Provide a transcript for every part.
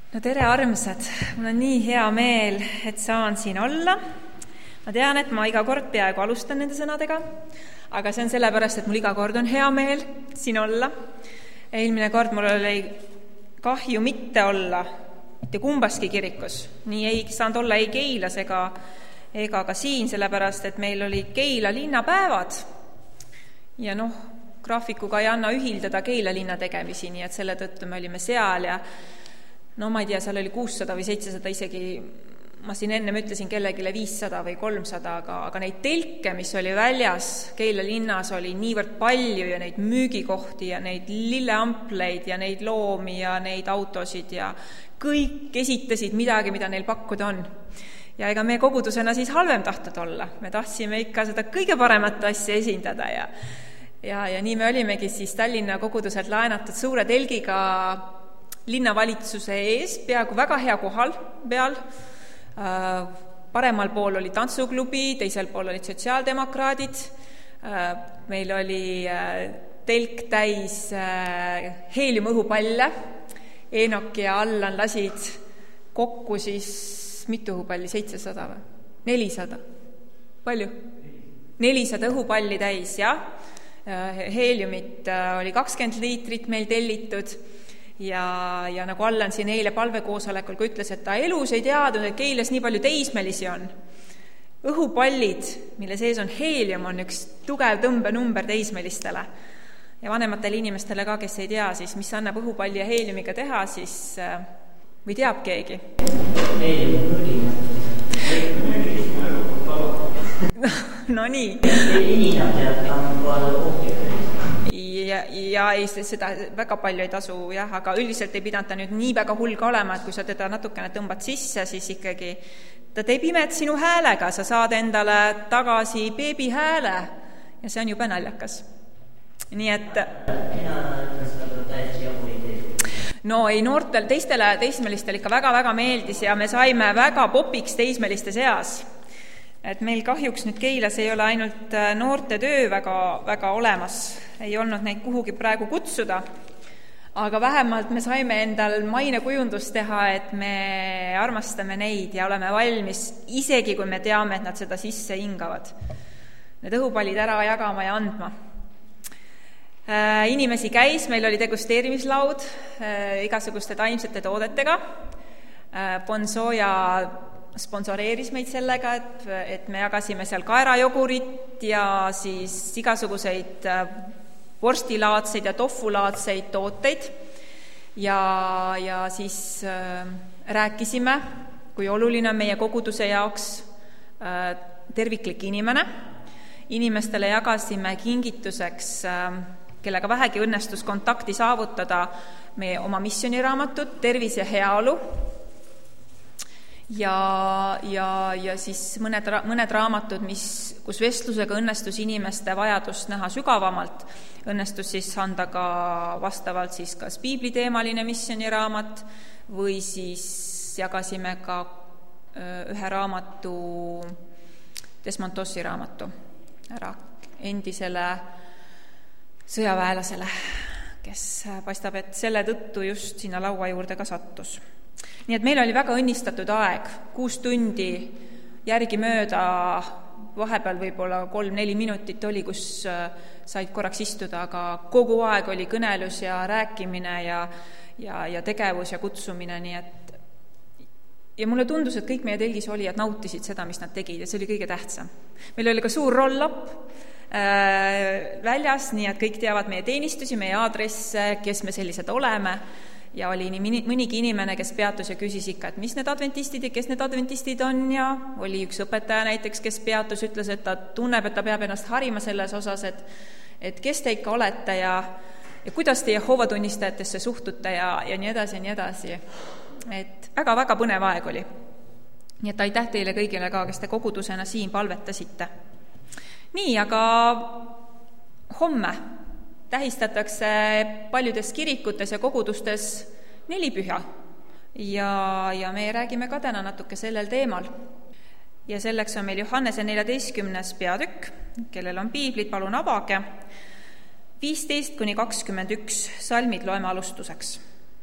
No tere, armsad! Mul on nii hea meel, et saan siin olla. Ma tean, et ma iga kord peaaegu alustan nende sõnadega, aga see on sellepärast, et mul iga kord on hea meel siin olla. Eelmine kord mul oli kahju mitte olla mitte kumbaski kirikus. Nii ei saanud olla ei Keilas ega ka siin, sellepärast, et meil oli Keila linnapäevad. Ja graafikuga ei anna ühildada Keila linna tegemisi, nii et selle tõttu me olime seal ja ma ei tea, seal oli 600 või 700 isegi, ma siin enne ütlesin kellegile 500 või 300, aga neid telke, mis oli väljas Keila linnas, oli niivõrd palju ja neid müügikohti ja neid lilleampleid ja neid loomi ja neid autosid ja kõik esitasid midagi, mida neil pakkuda on. Ja ega me kogudusena siis halvem tahtnud olla. Me tahtsime ikka seda kõige paremat asja esindada ja nii me olimegi siis Tallinna koguduselt laenatud suure telgiga linnavalitsuse ees, peaaegu väga hea kohal peal. Paremal pool oli tantsuklubi, teisel pool olid sotsiaaldemokraadid. Meil oli telk täis heeliumõhupalle. Eenok ja Allan lasid kokku siis mitu õhupalli, 700 või? 400? Palju? 400 õhupalli täis, jah. Heeliumit oli 20 liitrit meil tellitud. Ja nagu Allan siin eile palvekoosolekul, kui ütles, et ta elus ei teadnud, et Keilas nii palju teismelisi on. Õhupallid, mille sees on heelium, on üks tugev tõmbenumber teismelistele. Ja vanematele inimestele ka, kes ei tea, siis mis annab õhupalli ja heeliumiga teha, siis või teab keegi? No nii. Ja ei, seda väga palju ei tasu, jah, aga üldiselt ei pidanud ta nüüd nii väga hulga olema, et kui sa teda natukene tõmbad sisse, siis ikkagi ta teeb imet sinu häälega, sa saad endale tagasi beebi hääle ja see on jube naljakas. Nii et ei, noortel, teismelistel ikka väga-väga meeldis ja me saime väga popiks teismeliste seas. Et meil kahjuks nüüd Keilas ei ole ainult noorte töö väga olemas, ei olnud neid kuhugi praegu kutsuda, aga vähemalt me saime endal mainekujundust teha, et me armastame neid ja oleme valmis, isegi kui me teame, et nad seda sisse hingavad. Need õhupallid ära jagama ja andma. Inimesi käis, meil oli degusteerimislaud igasuguste taimsete toodetega. Bonsoja sponsoreeris meid sellega, et me jagasime seal kaerajogurit ja siis igasuguseid vorstilaadseid ja tofulaadseid tooteid ja siis rääkisime, kui oluline on meie koguduse jaoks terviklik inimene. Inimestele jagasime kingituseks, kellega vähegi õnnestus kontakti saavutada, meie oma missioniraamatut Tervis ja heaolu. Ja siis mõned raamatud, kus vestlusega õnnestus inimeste vajadust näha sügavamalt, õnnestus siis anda ka vastavalt siis kas piibliteemaline missioniraamat või siis jagasime ka ühe raamatu, Desmond Tossi raamatu ära endisele sõjaväelasele, kes paistab, et selle tõttu just sinna laua juurde ka sattus. Nii et meil oli väga õnnistatud aeg, 6 tundi järgi mööda, vahepeal võib-olla 3-4 minutit oli, kus said korraks istuda, aga kogu aeg oli kõnelus ja rääkimine ja tegevus ja kutsumine, nii et ja mulle tundus, et kõik meie telgis olijad nautisid seda, mis nad tegid ja see oli kõige tähtsam. Meil oli ka suur roll-up väljas, nii et kõik teavad meie teenistusi, meie aadresse, kes me sellised oleme. Ja oli nii mõnigi inimene, kes peatus ja küsis ikka, et mis need adventistid ja kes need adventistid on ja oli üks õpetaja näiteks, kes peatus, ütles, et ta tunneb, et ta peab ennast harima selles osas, et kes te ikka olete ja kuidas te Jehova tunnistajatesse suhtute ja nii edasi ja nii edasi. Et väga-väga põnev aeg oli. Nii et aitäh teile kõigile ka, kes te kogudusena siin palvetasite. Nii, aga homme tähistatakse paljudes kirikutes ja kogudustes nelipüha ja me räägime ka täna natuke sellel teemal. Ja selleks on meil Johannese 14. peatükk, kellel on piiblid, palun avage, 15-21 salmid loeme alustuseks.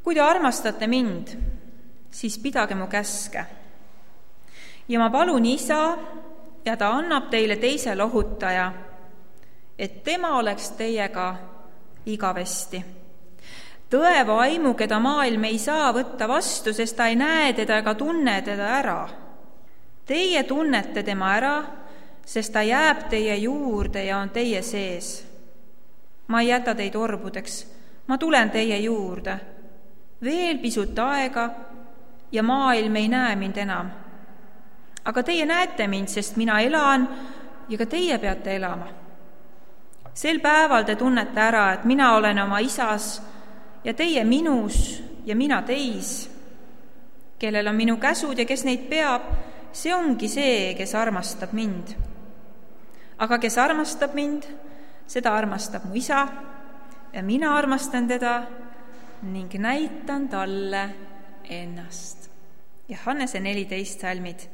Kui te armastate mind, siis pidage mu käske. Ja ma palun Isa, ja ta annab teile teise lohutaja, et tema oleks teiega igavesti. Tõe vaimu, keda maailm ei saa võtta vastu, sest ta ei näe teda ega tunne teda ära. Teie tunnete tema ära, sest ta jääb teie juurde ja on teie sees. Ma ei jäta teid orbudeks, ma tulen teie juurde. Veel pisut aega ja maailm ei näe mind enam. Aga teie näete mind, sest mina elan ja ka teie peate elama. Sel päeval te tunnete ära, et mina olen oma Isas ja teie minus ja mina teis. Kellel on minu käsud ja kes neid peab, see ongi see, kes armastab mind. Aga kes armastab mind, seda armastab mu Isa ja mina armastan teda ning näitan talle ennast. Johannese 14 salmid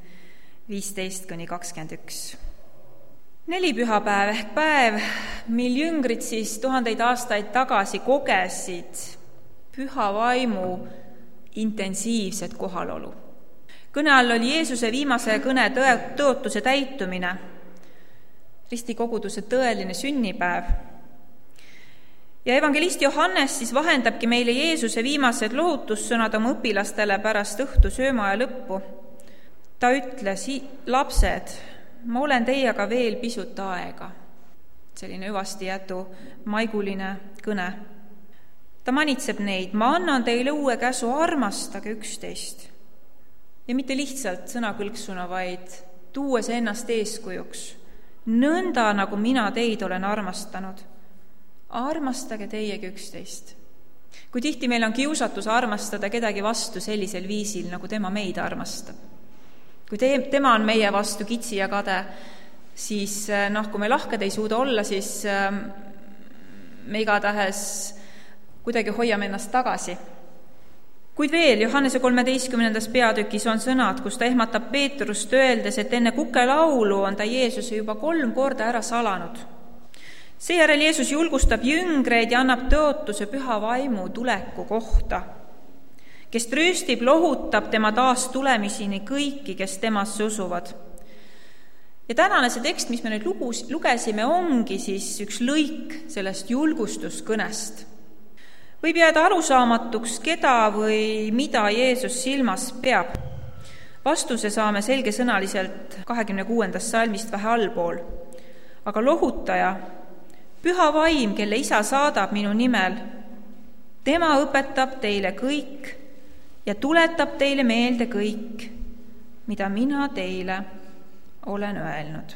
15-21. Nelipühapäev ehk päev, mil jüngrid siis 1000 aastaid tagasi kogesid püha vaimu intensiivset kohalolu. Kõne all oli Jeesuse viimase kõne tõotuse täitumine, ristikoguduse tõeline sünnipäev. Ja evangelist Johannes siis vahendabki meile Jeesuse viimased lohutussõnad oma õpilastele pärast õhtu söömaaja lõppu. Ta ütles, lapsed, ma olen teiega veel pisut aega. Selline hüvastijätu maiguline kõne. Ta manitseb neid, ma annan teile uue käsu, armastage üksteist. Ja mitte lihtsalt sõnakõlksuna, vaid tuues ennast eeskujuks. Nõnda, nagu mina teid olen armastanud. Armastage teiegi üksteist. Kui tihti meil on kiusatus armastada kedagi vastu sellisel viisil, nagu tema meid armastab. Kui tema on meie vastu kitsi ja kade, siis kui me lahked ei suuda olla, siis me igatahes kuidagi hoiame ennast tagasi. Kuid veel, Johannese 13. peatükis on sõnad, kus ta ehmatab Peetrust öeldes, et enne kukelaulu on ta Jeesuse juba 3 korda ära salanud. Seejärel Jeesus julgustab jüngreid ja annab tõotuse püha vaimu tuleku kohta, kes trööstib, lohutab tema taas tulemiseni kõiki, kes temasse usuvad. Ja tänane see tekst, mis me nüüd lugesime, ongi siis üks lõik sellest julgustuskõnest. Võib jääda arusaamatuks, keda või mida Jeesus silmas peab. Vastuse saame selgesõnaliselt 26. salmist vähe allpool. Aga lohutaja, püha vaim, kelle Isa saadab minu nimel, tema õpetab teile kõik ja tuletab teile meelde kõik, mida mina teile olen öelnud.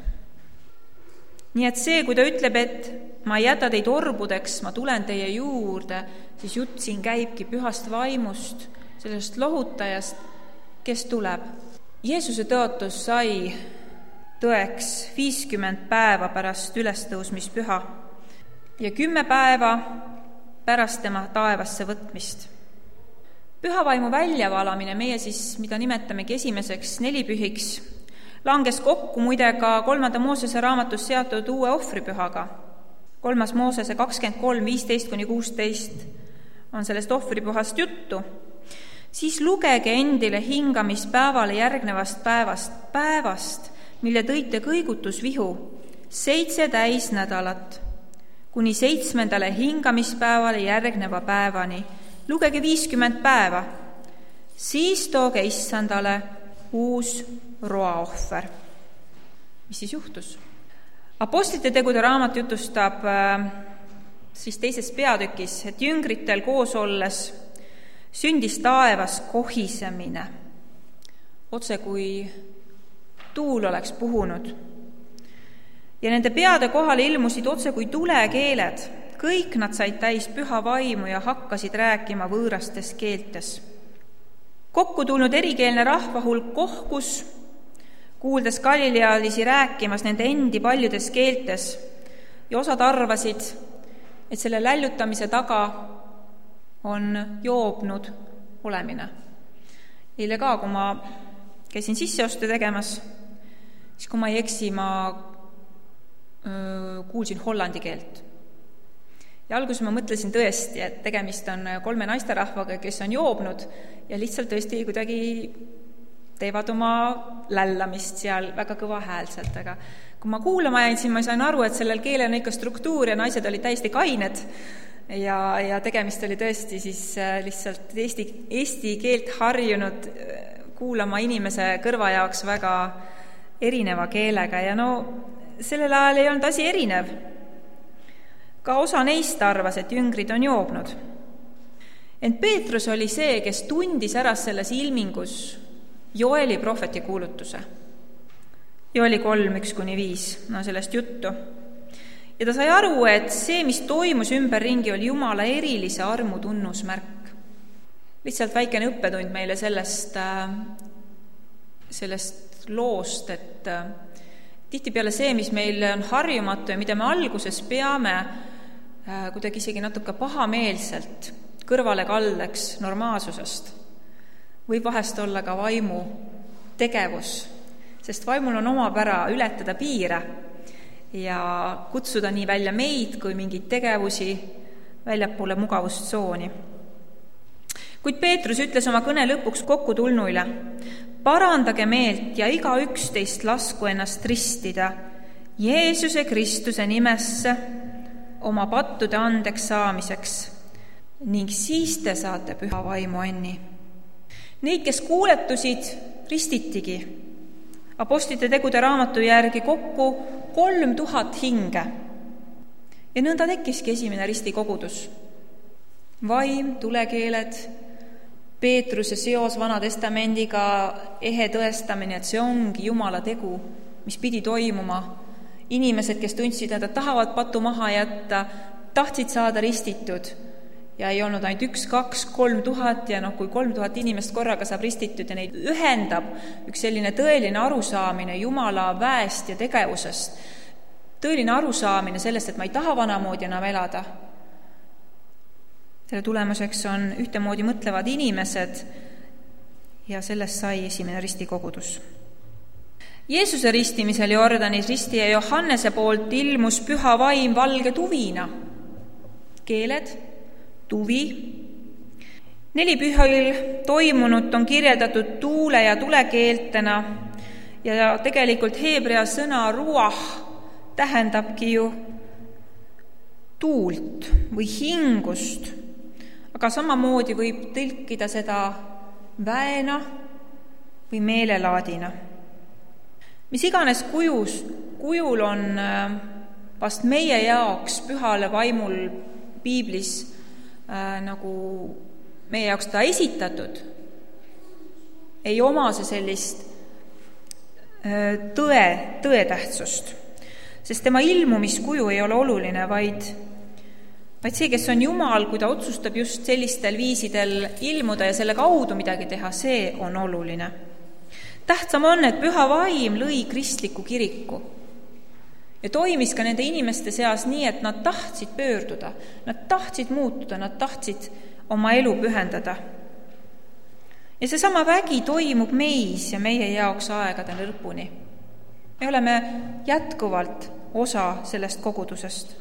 Nii et see, kui ta ütleb, et ma ei jäta teid orbudeks, ma tulen teie juurde, siis jutt siin käibki pühast vaimust, sellest lohutajast, kes tuleb. Jeesuse tõotus sai tõeks 50 päeva pärast ülestõusmispüha ja 10 päeva pärast tema taevasse võtmist. Pühavaimu väljavalamine, meie siis, mida nimetamegi esimeseks nelipühiks, langes kokku muide ka 3. Moosese raamatus seatud uue ohvripühaga. 3. Moosese 23, 15-16 on sellest ohvripühast juttu. Siis lugege endile hingamispäevale järgnevast päevast, mille tõite kõigutusvihu 7 täisnädalat, kuni 7. hingamispäevale järgneva päevani. Lugege 50 päeva, siis tooge issandale uus roaohver. Mis siis juhtus? Apostlite tegude raamat jutustab siis 2. peatükis, et jüngritel koos olles sündis taevas kohisemine, otse kui tuul oleks puhunud. Ja nende peade kohale ilmusid otse kui tulekeeled. Kõik nad said täis püha vaimu ja hakkasid rääkima võõrastes keeltes. Kokku tulnud erikeelne rahvahulk kohkus, kuuldes galilealisi rääkimas nende endi paljudes keeltes ja osad arvasid, et selle lällutamise taga on joobnud olemine. Eile ka, kui ma käisin sisseoste tegemas, siis kui ma ei eksi, ma kuulsin hollandi keelt. Ja alguses ma mõtlesin tõesti, et tegemist on 3 naisterahvaga, kes on joobnud ja lihtsalt tõesti kuidagi teevad oma lällamist seal väga kõvahäälselt, aga kui ma kuulama jäin, siis ma sain aru, et sellel keelel on ikka struktuur ja naised olid täiesti kained ja tegemist oli tõesti siis lihtsalt eesti keelt harjunud kuulama inimese kõrva jaoks väga erineva keelega ja sellel ajal ei olnud asi erinev. Ka osa neist arvas, et jüngrid on joobnud. Ent Peetrus oli see, kes tundis ära selles ilmingus Joeli prohveti kuulutuse. Joeli 3:1-5, sellest juttu. Ja ta sai aru, et see, mis toimus ümberringi, oli Jumala erilise armu tunnusmärk. Lihtsalt väikene õppetund meile sellest loost, et tihtipeale see, mis meil on harjumatu ja mida me alguses peame kuidagi isegi natuke pahameelselt kõrvale kaldeks normaalsusest, võib vahest olla ka vaimu tegevus, sest vaimul on omapära ületada piire ja kutsuda nii välja meid kui mingeid tegevusi väljapoole mugavustsooni. Kuid Peetrus ütles oma kõne lõpuks kokkutulnuile: parandage meelt ja igaüks teist lasku ennast ristida Jeesuse Kristuse nimesse oma pattude andeks saamiseks ning siis te saate püha vaimu anni. Neid, kes kuuletusid, ristitigi Apostlite tegude raamatu järgi kokku 3000 hinge. Ja nõnda tekkiski esimene ristikogudus. Vaim, tulekeeled, Peetruse seos Vana Testamendiga, ehe tõestamine, et see ongi Jumala tegu, mis pidi toimuma. Inimesed, kes tundsid, et nad tahavad patu maha jätta, tahtsid saada ristitud ja ei olnud ainult 1, 2, 3000 ja kui 3000 inimest korraga saab ristitud ja neid ühendab üks selline tõeline arusaamine Jumala väest ja tegevusest, tõeline arusaamine sellest, et ma ei taha vanamoodi enam elada. Selle tulemuseks on ühtemoodi mõtlevad inimesed ja sellest sai esimene ristikogudus. Jeesuse ristimisel Jordanis ristija Johannese poolt ilmus püha vaim valge tuvina. Keeled, tuvi. 4 pühil toimunut on kirjeldatud tuule ja tulekeeltena ja tegelikult heebrea sõna ruah tähendabki ju tuult või hingust, aga samamoodi võib tõlkida seda väena või meelelaadina. Mis iganes kujul on vast meie jaoks pühale vaimul piiblis nagu meie jaoks ta esitatud, ei oma see sellist tõetähtsust, sest tema ilmumiskuju ei ole oluline, vaid see, kes on Jumal, kui ta otsustab just sellistel viisidel ilmuda ja selle kaudu midagi teha, see on oluline. Tähtsam on, et püha vaim lõi kristliku kiriku ja toimis ka nende inimeste seas nii, et nad tahtsid pöörduda, nad tahtsid muutuda, nad tahtsid oma elu pühendada. Ja seesama vägi toimub meis ja meie jaoks aegade lõpuni. Me oleme jätkuvalt osa sellest kogudusest.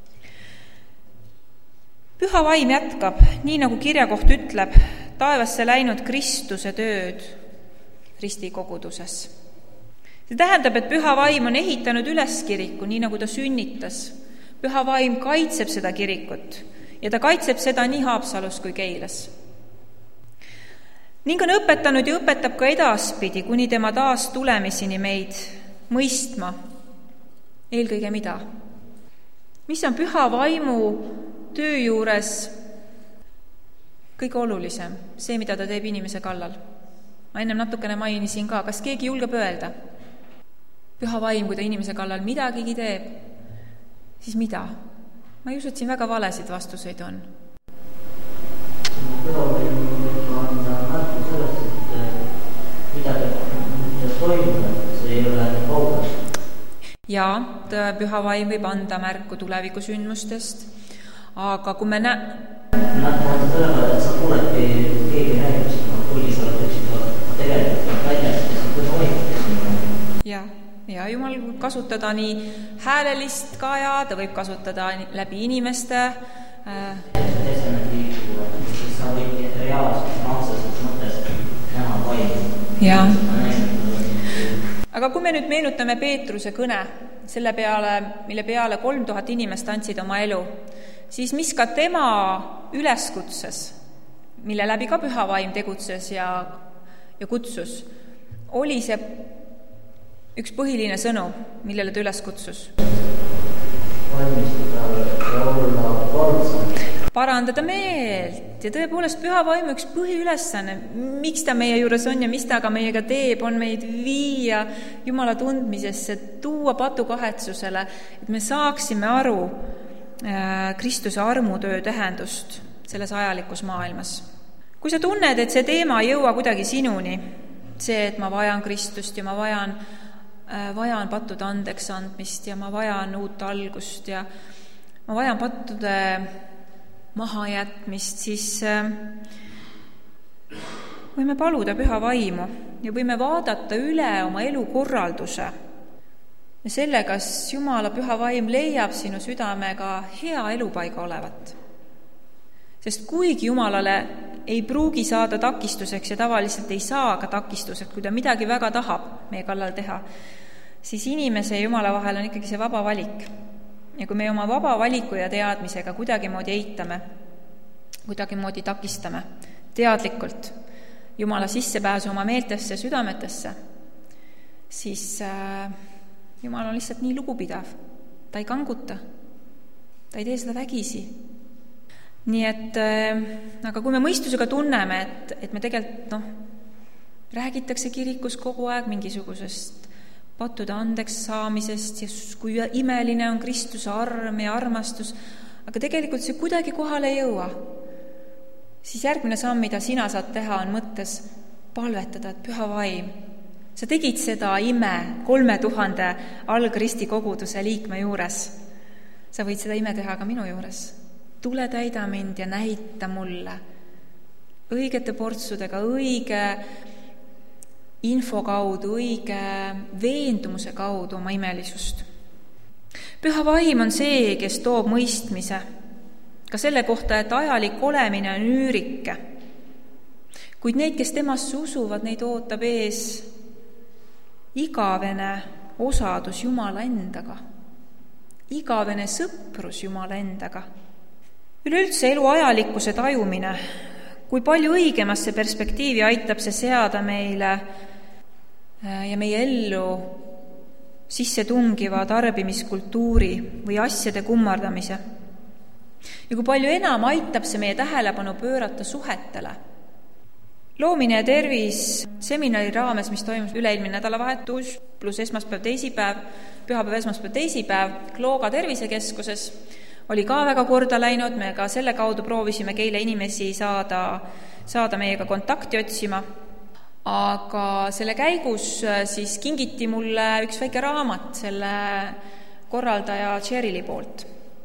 Püha vaim jätkab, nii nagu kirjakoht ütleb, taevasse läinud Kristuse tööd ristikoguduses. See tähendab, et püha vaim on ehitanud üles kiriku, nii nagu ta sünnitas. Püha vaim kaitseb seda kirikut ja ta kaitseb seda nii Haapsalus kui Keilas. Ning on õpetanud ja õpetab ka edaspidi, kuni tema taas tulemiseni meid mõistma. Eelkõige mida? Mis on püha vaimu töö juures kõige olulisem? See, mida ta teeb inimese kallal. Ma ennem natukene mainisin ka, kas keegi julgeb öelda? Püha vaim, kui ta inimese kallal midagigi teeb, siis mida? Ma ei usu, et siin väga valesid vastuseid on. Püha vaim on märku sellest, et mida toimub, see ei ole kaugas. Ja püha vaim võib anda märku tulevikusündmustest, aga kui me Nähtamata tõevad, et sa kuuledki keegi räägib, kui sa oled tegelikult väljast ja sa püha vaim. Ja Jumal võib kasutada nii häälelist kaja, ta võib kasutada läbi inimeste sa võid reaalselt otseses mõttes näha vaimu. Jah. Aga kui me nüüd meenutame Peetruse kõne, selle peale, mille peale 3000 inimest andsid oma elu, siis mis ka tema üleskutses, mille läbi ka Püha Vaim tegutses ja kutsus, oli see üks põhiline sõnum, millele ta üles kutsus. Parandada meelt ja tõepoolest Püha Vaimu üks põhiülesanne, miks ta meie juures on ja mis ta aga meiega teeb, on meid viia Jumala tundmisesse, tuua patukahetsusele, et me saaksime aru Kristuse armutöö tähendust selles ajalikus maailmas. Kui sa tunned, et see teema ei jõua kuidagi sinuni, see, et ma vajan Kristust ja ma vajan pattude andeks andmist ja ma vajan uut algust ja ma vajan pattude mahajätmist, siis võime paluda Püha Vaimu ja võime vaadata üle oma elukorralduse ja selle, kas Jumala Püha Vaim leiab sinu südamega hea elupaiga olevat. Sest kuigi Jumalale ei pruugi saada takistuseks ja tavaliselt ei saa ka takistuseks, kui ta midagi väga tahab meie kallal teha, siis inimese ja Jumala vahel on ikkagi see vaba valik. Ja kui me oma vaba valiku ja teadmisega kuidagimoodi eitame, kuidagimoodi takistame teadlikult Jumala sissepääsu oma meeltesse ja südametesse, siis Jumal on lihtsalt nii lugupidav. Ta ei kanguta. Ta ei tee seda vägisi. Nii et, aga kui me mõistusega tunneme, et me tegelikult räägitakse kirikus kogu aeg mingisugusest pattude andeks saamisest ja kui imeline on Kristuse arm ja armastus, aga tegelikult see kuidagi kohale ei jõua, siis järgmine samm, mida sina saad teha, on mõttes palvetada, et Püha Vaim, sa tegid seda ime 3000 algristi koguduse liikme juures. Sa võid seda ime teha ka minu juures. Tule täida mind ja näita mulle õigete portsudega, õige info kaudu, õige veendumuse kaudu oma imelisust. Püha Vaim on see, kes toob mõistmise ka selle kohta, et ajalik olemine on üürike. Kuid neid, kes temasse usuvad, neid ootab ees igavene osadus Jumala endaga, igavene sõprus Jumala endaga. Üleüldse elu ajalikkuse tajumine, kui palju õigemasse perspektiivi aitab see seada meile ja meie ellu sisse tungiva tarbimiskultuuri või asjade kummardamise. Ja kui palju enam aitab see meie tähelepanu pöörata suhetele. Loomine ja tervis seminari raames, mis toimus üleilmine nädalavahetus pluss esmaspäev, teisipäev, pühapäev, esmaspäev, teisipäev Klooga tervisekeskuses, oli ka väga korda läinud, me ka selle kaudu proovisime Keile inimesi saada meiega kontakti otsima, aga selle käigus siis kingiti mulle üks väike raamat selle korraldaja Cherili poolt.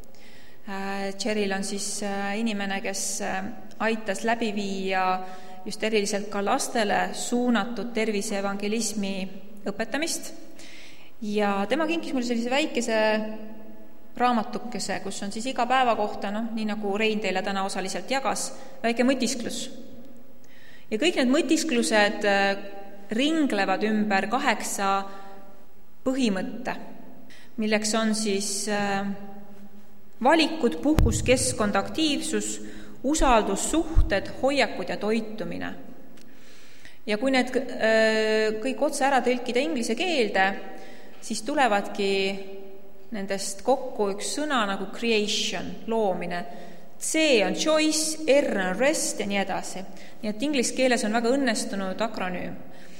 Cheril on siis inimene, kes aitas läbi viia just eriliselt ka lastele suunatud terviseevangelismi õpetamist ja tema kinkis mulle sellise väikese raamatukese, kus on siis iga päeva kohta, nii nagu Rein teile täna osaliselt jagas, väike mõtisklus. Ja kõik need mõtisklused ringlevad ümber 8 põhimõtte, milleks on siis valikud, puhkus, keskkond, aktiivsus, usaldus, suhted, hoiakud ja toitumine. Ja kui need kõik otse ära tõlkida inglise keelde, siis tulevadki nendest kokku üks sõna nagu creation, loomine. C on choice, R on rest ja nii edasi. Nii et inglise keeles on väga õnnestunud akronüüm.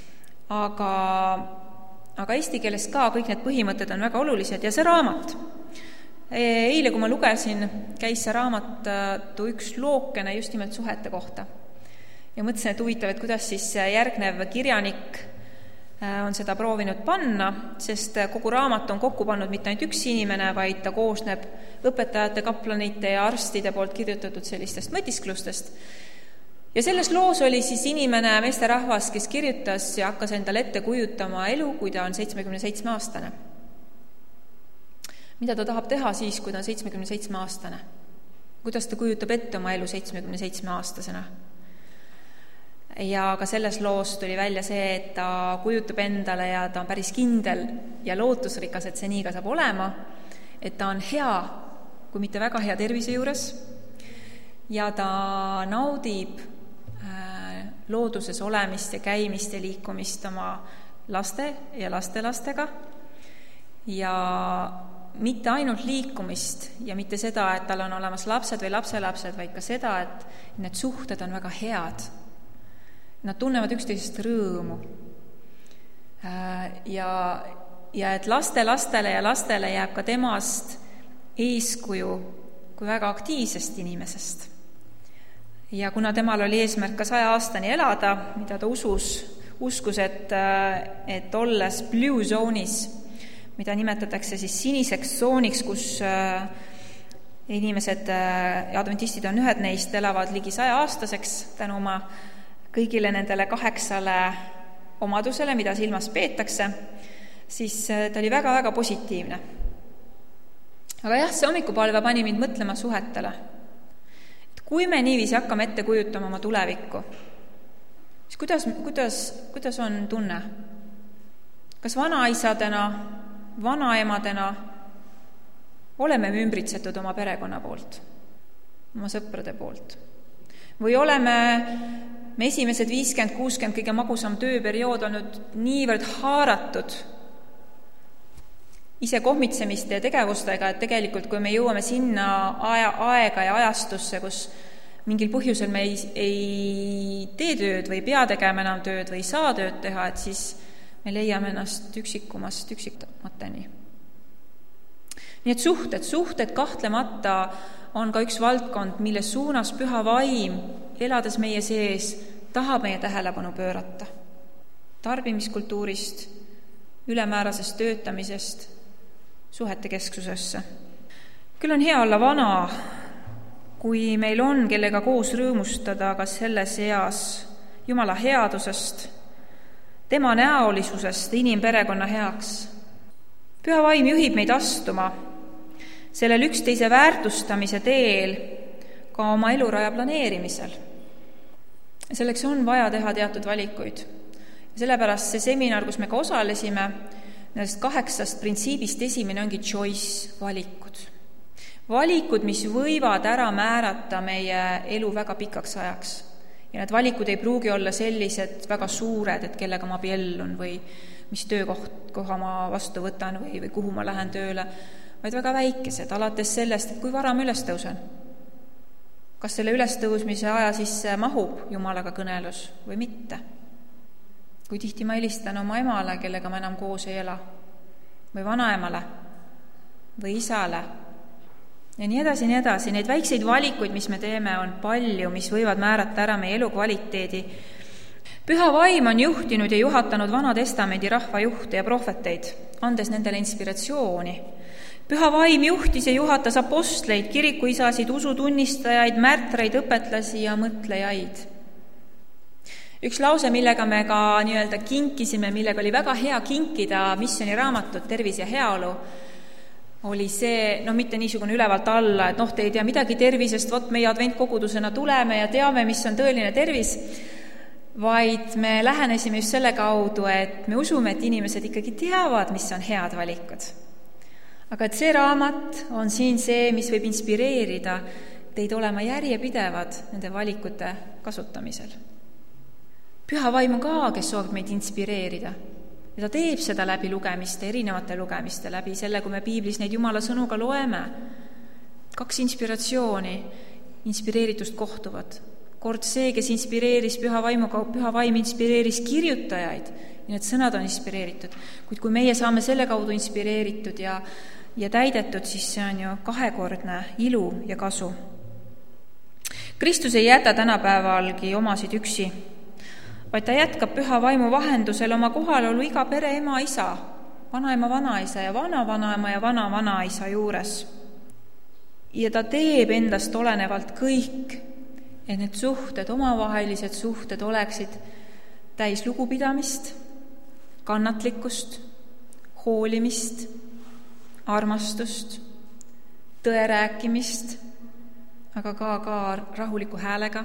Aga eesti keeles ka kõik need põhimõtted on väga olulised ja see raamat. Eile, kui ma lugesin, käis see raamatu üks lookene just nimelt suhete kohta. Ja mõtlesin, et huvitav, et kuidas siis järgnev kirjanik on seda proovinud panna, sest kogu raamat on kokku pannud mitte ainult üks inimene, vaid ta koosneb õpetajate, kaplanite ja arstide poolt kirjutatud sellistest mõtisklustest. Ja selles loos oli siis inimene, meesterahvas, kes kirjutas ja hakkas endale ette kujutama elu, kui ta on 77-aastane. Mida ta tahab teha siis, kui ta on 77-aastane? kuidas ta kujutab ette oma elu 77-aastasena. Ja ka selles loos tuli välja see, et ta kujutab endale ja ta on päris kindel ja lootusrikas, et see nii ka saab olema, et ta on hea, kui mitte väga hea tervise juures ja ta naudib looduses olemist ja käimist ja liikumist oma laste ja lastelastega ja mitte ainult liikumist ja mitte seda, et tal on olemas lapsed või lapselapsed, vaid ka seda, et need suhted on väga head. Nad tunnevad üksteisest rõõmu. Ja et lastele ja lastele jääb ka temast eeskuju kui väga aktiivsest inimesest. Ja kuna temal oli eesmärk ka 100 aastani elada, mida ta uskus, et olles blue zone'is, mida nimetatakse siis siniseks tsooniks, kus inimesed ja adventistid on ühed neist, elavad ligi 100-aastaseks tänu oma kõigile nendele 8 omadusele, mida silmas peetakse, siis ta oli väga-väga positiivne. Aga jah, see hommikupalve pani mind mõtlema suhetele. Et kui me niiviisi hakkame ette kujutama oma tulevikku, siis kuidas on tunne? Kas vanaisadena, vanaemadena oleme me ümbritsetud oma perekonna poolt, oma sõprade poolt? Või oleme me esimesed 50-60 kõige magusam tööperiood olnud niivõrd haaratud ise kohmitsemiste ja tegevustega, et tegelikult kui me jõuame sinna aega ja ajastusse, kus mingil põhjusel me ei tee tööd või ei pea tegema enam tööd või ei saa tööd teha, et siis me leiame ennast üksikmateni. Nii et suhted kahtlemata on ka üks valdkond, mille suunas püha vaim, elades meie sees, tahab meie tähelepanu pöörata. Tarbimiskultuurist, ülemäärasest töötamisest, suhete kesksusesse. Küll on hea olla vana, kui meil on kellega koos rõõmustada ka selles eas Jumala headusest, tema näolisusest inimperekonna heaks. Püha vaim juhib meid astuma sellel üksteise väärtustamise teel ka oma eluraja planeerimisel. Selleks on vaja teha teatud valikuid. Sellepärast see seminar, kus me ka osalesime, nendest 8 printsiibist esimene ongi choice, valikud. Valikud, mis võivad ära määrata meie elu väga pikaks ajaks. Ja need valikud ei pruugi olla sellised väga suured, et kellega ma abiellun või mis töökoha ma vastu võtan või kuhu ma lähen tööle, vaid väga väikesed, alates sellest, et kui vara ma üles tõusen. Kas selle ülestõusmise aja sisse mahub Jumalaga kõnelus või mitte? Kui tihti ma helistan oma emale, kellega ma enam koos ei ela, või vanaemale, või isale, ja nii edasi, nii edasi. Neid väikseid valikuid, mis me teeme, on palju, mis võivad määrata ära meie elukvaliteedi. Püha vaim on juhtinud ja juhatanud Vana Testamendi rahvajuhte ja prohveteid, andes nendele inspiratsiooni. Püha vaim juhtis ja juhatas apostleid, kirikuisasid, usutunnistajaid, märtreid, õpetlasi ja mõtlejaid. Üks lause, millega me ka nii-öelda kinkisime, millega oli väga hea kinkida missioniraamatut Tervis ja heaolu, oli see, mitte niisugune ülevalt alla, et te ei tea midagi tervisest, meie adventkogudusena tuleme ja teame, mis on tõeline tervis, vaid me lähenesime just selle kaudu, et me usume, et inimesed ikkagi teavad, mis on head valikud. Aga et see raamat on siin see, mis võib inspireerida teid olema järjepidevad nende valikute kasutamisel. Püha vaim on ka, kes soovib meid inspireerida. Ja ta teeb seda läbi lugemiste, erinevate lugemiste läbi, selle, kui me piiblis neid Jumala sõnuga loeme. 2 inspiratsiooni, inspireeritust kohtuvad. Kord see, kes inspireeris püha vaimuga, püha vaim inspireeris kirjutajaid ja need sõnad on inspireeritud. Kuid kui meie saame selle kaudu inspireeritud ja täidetud, siis see on ju 2-kordne ilu ja kasu. Kristus ei jäta tänapäevalgi omasid üksi, vaid ta jätkab püha vaimu vahendusel oma kohalolu iga pere ema, isa, vanaema, vanaisa ja vanavanaema ja vanavanaisa juures. Ja ta teeb endast olenevalt kõik, et need suhted, omavahelised suhted oleksid täis lugupidamist, kannatlikkust, hoolimist, armastust, tõe rääkimist, aga ka rahuliku häälega.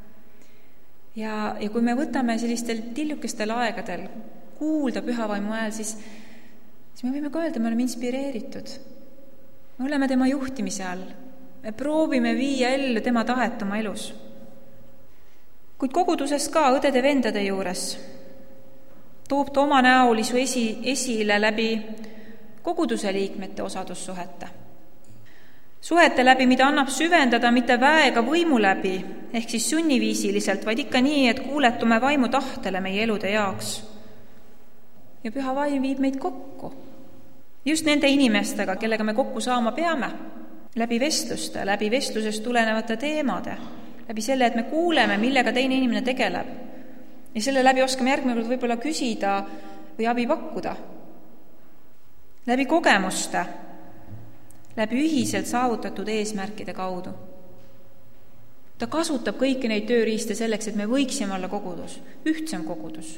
Ja kui me võtame sellistel tillukestel aegadel kuulda pühavaimu hääl, siis me võime ka öelda, me oleme inspireeritud. Me oleme tema juhtimise all. Me proovime viia ellu tema tahet oma elus. Kuid koguduses ka õdede-vendade juures toob ta oma näolisu esile läbi koguduse liikmete osadussuhete. Suhete läbi, mida annab süvendada mitte väega võimu läbi, ehk siis sunniviisiliselt, vaid ikka nii, et kuuletume vaimu tahtele meie elude jaoks. Ja püha vaim viib meid kokku. Just nende inimestega, kellega me kokku saama peame, läbi vestlusest tulenevate teemade, läbi selle, et me kuuleme, millega teine inimene tegeleb. Ja selle läbi oskame järgmine kord võib-olla küsida või abi pakkuda. Läbi kogemuste, läbi ühiselt saavutatud eesmärkide kaudu. Ta kasutab kõiki neid tööriiste selleks, et me võiksime olla kogudus, ühtsem kogudus.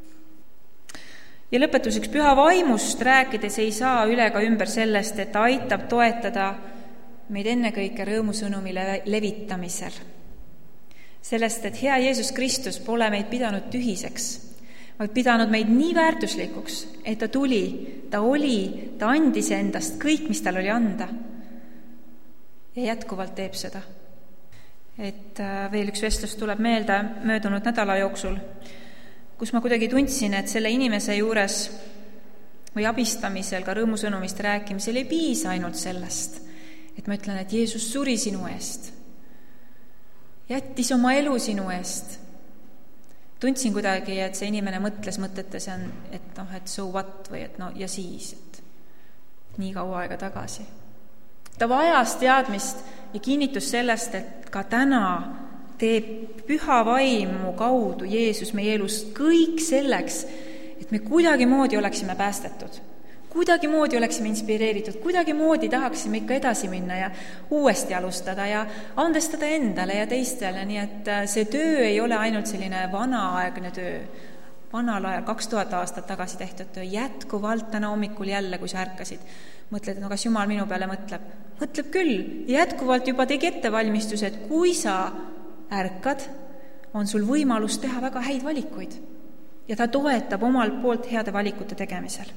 Ja lõpetuseks, püha vaimust rääkides ei saa üle ka ümber sellest, et ta aitab toetada meid ennekõike rõõmusõnumi levitamisel. Sellest, et hea Jeesus Kristus pole meid pidanud tühiseks, vaid pidanud meid nii väärtuslikuks, et ta tuli, ta oli, ta andis endast kõik, mis tal oli anda. Ja jätkuvalt teeb seda. Et veel üks vestlus tuleb meelde möödunud nädala jooksul, kus ma kuidagi tundsin, et selle inimese juures või abistamisel, ka rõõmusõnumist rääkimisel ei piisa ainult sellest, et ma ütlen, et Jeesus suri sinu eest, jättis oma elu sinu eest. Tundsin kuidagi, et see inimene mõtles mõtetes, et so what või et ja siis, et nii kaua aega tagasi. Ta vajas teadmist ja kinnitus sellest, et ka täna teeb püha vaimu kaudu Jeesus meie elus kõik selleks, et me kuidagimoodi oleksime päästetud, kuidagimoodi oleksime inspireeritud, kuidagimoodi tahaksime ikka edasi minna ja uuesti alustada ja andestada endale ja teistele, nii et see töö ei ole ainult selline vanaaegne töö, vanal ajal 2000 aastat tagasi tehtud töö, jätkuvalt täna hommikul jälle, kui sa ärkasid, mõtled, kas Jumal minu peale mõtleb? Mõtleb küll, jätkuvalt juba tegi ettevalmistus, et kui sa ärkad, on sul võimalus teha väga häid valikuid ja ta toetab omalt poolt heade valikute tegemisel.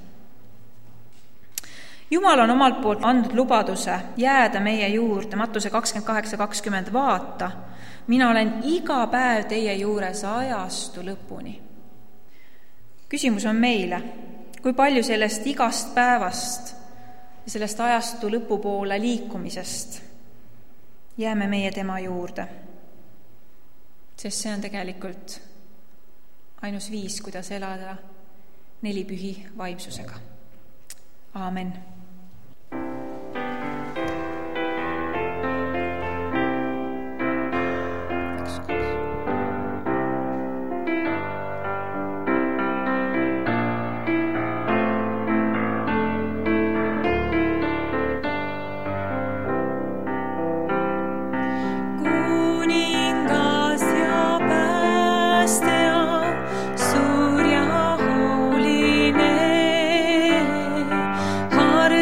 Jumal on omalt poolt andnud lubaduse jääda meie juurde, Mattuse 28:20, vaata, mina olen iga päev teie juures ajastu lõpuni. Küsimus on meile, kui palju sellest igast päevast ja sellest ajastu lõpupoole liikumisest jääme meie tema juurde. Sest see on tegelikult ainus viis, kuidas elada 4 pühi vaimsusega. Aamen. Har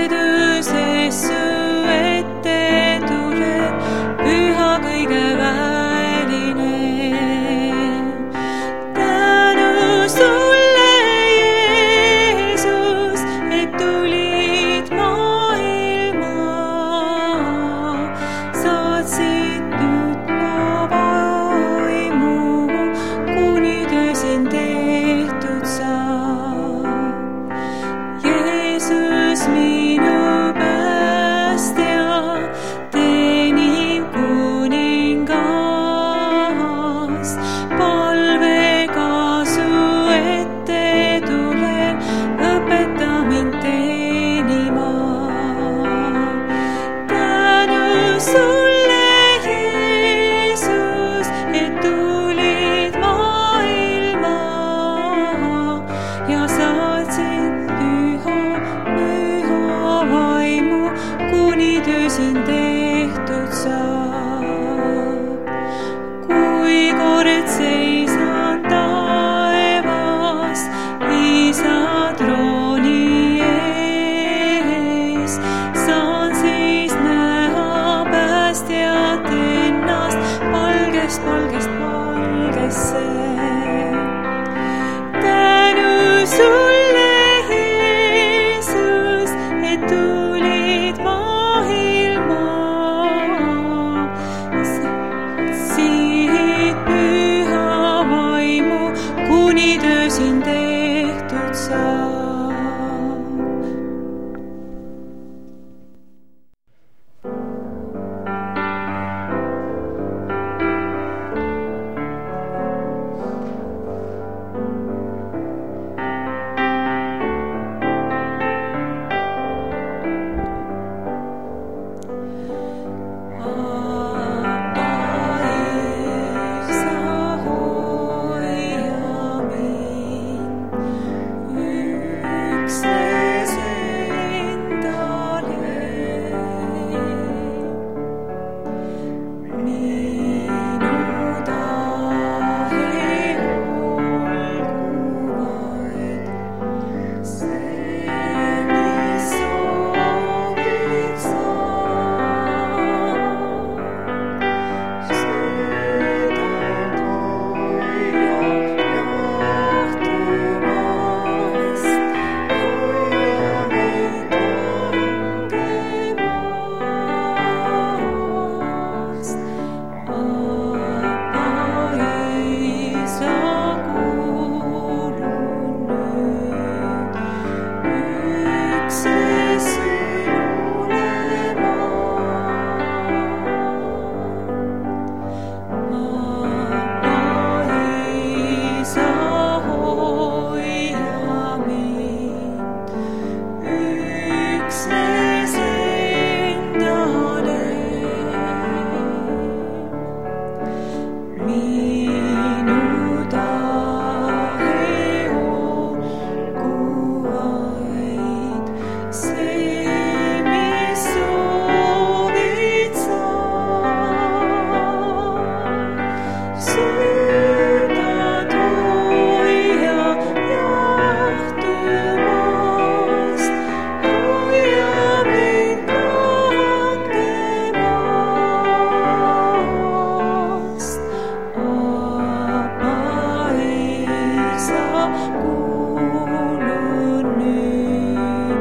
kuulun nüüd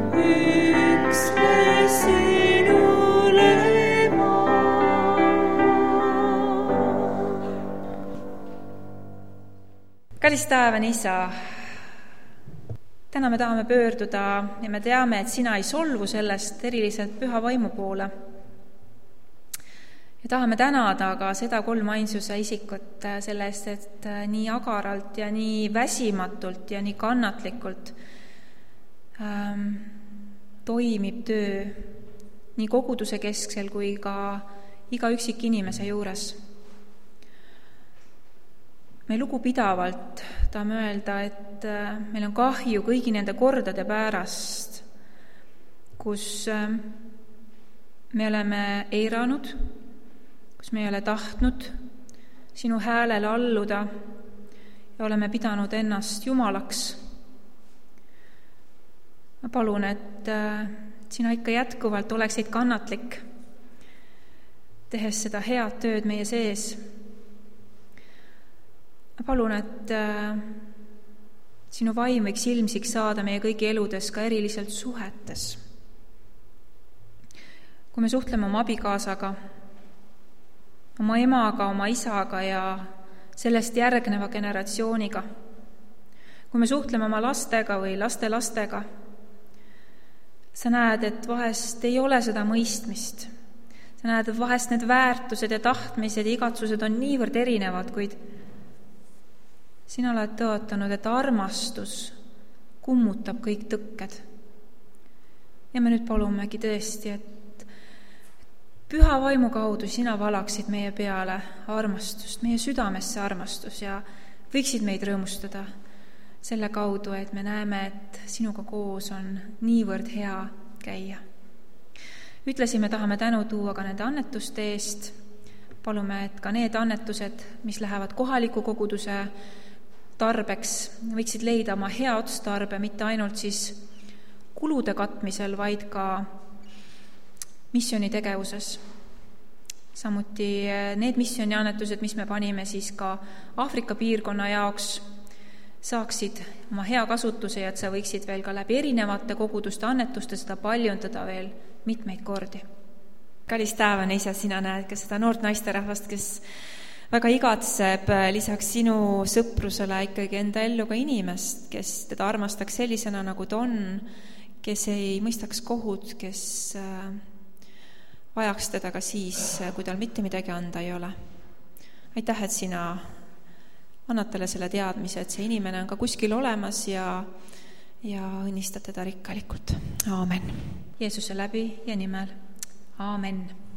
üksnes sinule ma. Kallis taevane Isa, täna me tahame pöörduda ja me teame, et sina ei solvu sellest eriliselt Püha Vaimu poole. Ja tahame tänada ka seda kolmainsuse isikut selle eest, et nii agaralt ja nii väsimatult ja nii kannatlikult toimib töö nii koguduse kesksel kui ka iga üksik inimese juures. Me lugupidavalt tahame öelda, et meil on kahju kõigi nende kordade pärast, kus me oleme eiranud, kus me ei ole tahtnud sinu häälele alluda ja oleme pidanud ennast jumalaks. Ma palun, et sina ikka jätkuvalt oleksid kannatlik, tehes seda head tööd meie sees. Ma palun, et sinu vaim võiks ilmsiks saada meie kõigi eludes ka eriliselt suhetes. Kui me suhtleme oma abikaasaga, oma emaga, oma isaga ja sellest järgneva generatsiooniga, kui me suhtleme oma lastega või lastelastega, sa näed, et vahest ei ole seda mõistmist. Sa näed, et vahest need väärtused ja tahtmised ja igatsused on niivõrd erinevad, kuid sina oled tõotanud, et armastus kummutab kõik tõkked. Ja me nüüd palumegi tõesti, et Püha Vaimu kaudu sina valaksid meie peale armastust, meie südamesse armastus ja võiksid meid rõõmustada selle kaudu, et me näeme, et sinuga koos on niivõrd hea käia. Ütlesi me tahame tänu tuua ka nende annetuste eest. Palume, et ka need annetused, mis lähevad kohaliku koguduse tarbeks, võiksid leida oma hea otstarbe mitte ainult siis kulude katmisel, vaid ka missioonitegevuses. Samuti need missiooniannetused, mis me panime siis ka Aafrika piirkonna jaoks, saaksid oma hea kasutuse ja et sa võiksid veel ka läbi erinevate koguduste annetuste seda paljundada veel mitmeid kordi. Kallis taevane Isa, sina näed ka seda noort naisterahvast, kes väga igatseb lisaks sinu sõprusele ikkagi enda ellu ka inimest, kes teda armastaks sellisena, nagu ta on, kes ei mõistaks kohut, kes vajaks teda ka siis, kui tal mitte midagi anda ei ole. Aitäh, et sina annad talle selle teadmise, et see inimene on ka kuskil olemas ja õnnistad teda rikkalikult. Aamen. Jeesuse läbi ja nimel. Aamen.